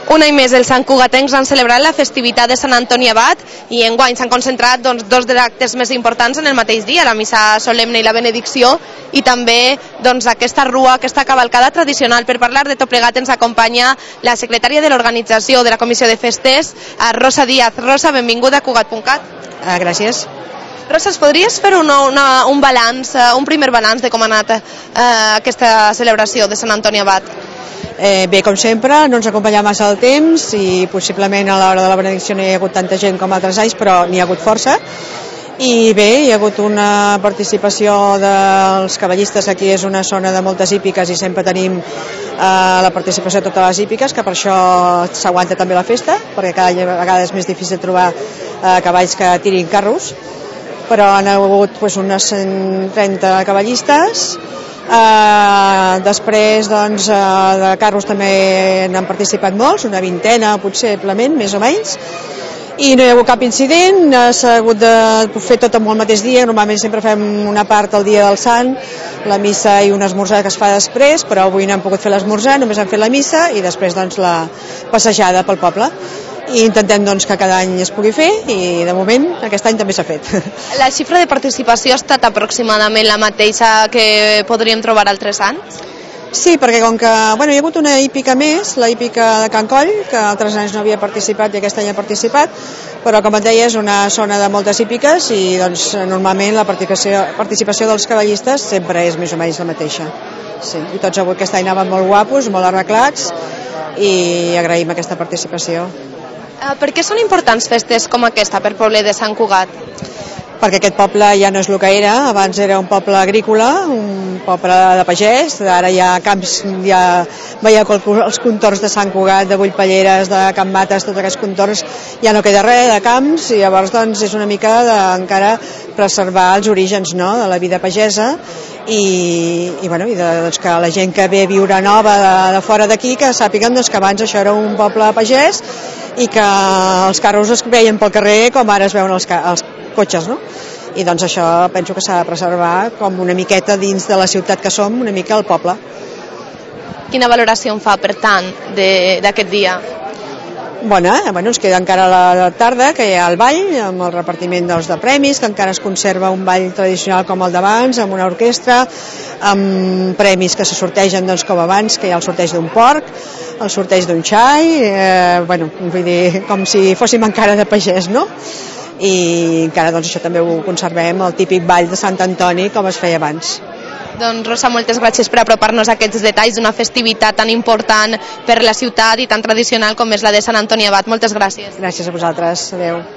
Un any més els santcugatencs han celebrat la festivitat de Sant Antoni Abat i enguany s'han concentrat dos dels actes més importants en el mateix dia, la missa solemne i la benedicció, i també aquesta rua, aquesta cavalcada tradicional. Per parlar de tot plegat ens acompanya la secretària de l'organització de la Comissió de Festes, Rosa Díaz. Rosa, benvinguda a Cugat.cat. Gràcies. Rosa, es podries fer un balanç, un primer balanç de com ha anat aquesta celebració de Sant Antoni Abat? Bé, com sempre, no ens acompanya massa el temps i possiblement a l'hora de la benedicció no hi ha hagut tanta gent com altres anys, però n'hi ha hagut força. I bé, hi ha hagut una participació dels cavallistes. Aquí és una zona de moltes hípiques i sempre tenim la participació de totes les hípiques, que per això s'aguanta també la festa, perquè cada vegada és més difícil trobar cavalls que tirin carros, però han hagut unes 130 cavallistes. Després de carros també n'han participat molts, una vintena possiblement, més o menys, i no hi ha hagut cap incident. S'ha hagut de fer tot en el mateix dia. Normalment sempre fem una part el dia del Sant, la missa i un esmorzar que es fa després, però avui no han pogut fer l'esmorzar, només han fet la missa i després la passejada pel poble. I intentem que cada any es pugui fer i de moment aquest any també s'ha fet. La xifra de participació ha estat aproximadament la mateixa que podríem trobar altres anys? Sí, perquè com que hi ha hagut una hípica més, la hípica de Can Coll, que altres anys no havia participat i aquest any ha participat, però com et deia és una zona de moltes hípiques i normalment la participació dels cavallistes sempre és més o menys la mateixa. Sí, i tots avui aquest any anaven molt guapos, molt arreglats i agraïm aquesta participació. Per què són importants festes com aquesta per poble de Sant Cugat? Perquè aquest poble ja no és el que era. Abans era un poble agrícola, un poble de pagès, ara hi ha camps, ja veieu els contorns de Sant Cugat, de Bullpalleres, de Can Mates, tots aquests contorns, ja no queda res de camps, i llavors és una mica encara preservar els orígens de la vida pagesa i que la gent que ve a viure nova de fora d'aquí que sàpiguen que abans això era un poble pagès i que els carros es veien pel carrer com ara es veuen els cotxes, no? I això penso que s'ha de preservar com una miqueta dins de la ciutat que som, una mica el poble. Quina valoració en fa, per tant, d'aquest dia? Ens queda encara la tarda, que hi ha el ball, amb el repartiment de premis, que encara es conserva un ball tradicional com el d'abans, amb una orquestra, amb premis que se sortegen com abans, que hi ha el sorteig d'un porc, el sorteig d'un xai, vull dir, com si fóssim encara de pagès, no? I encara això també ho conservem, el típic ball de Sant Antoni com es feia abans. Rosa, moltes gràcies per apropar-nos a aquests detalls d'una festivitat tan important per la ciutat i tan tradicional com és la de Sant Antoni Abat. Moltes gràcies. Gràcies a vosaltres. Adéu.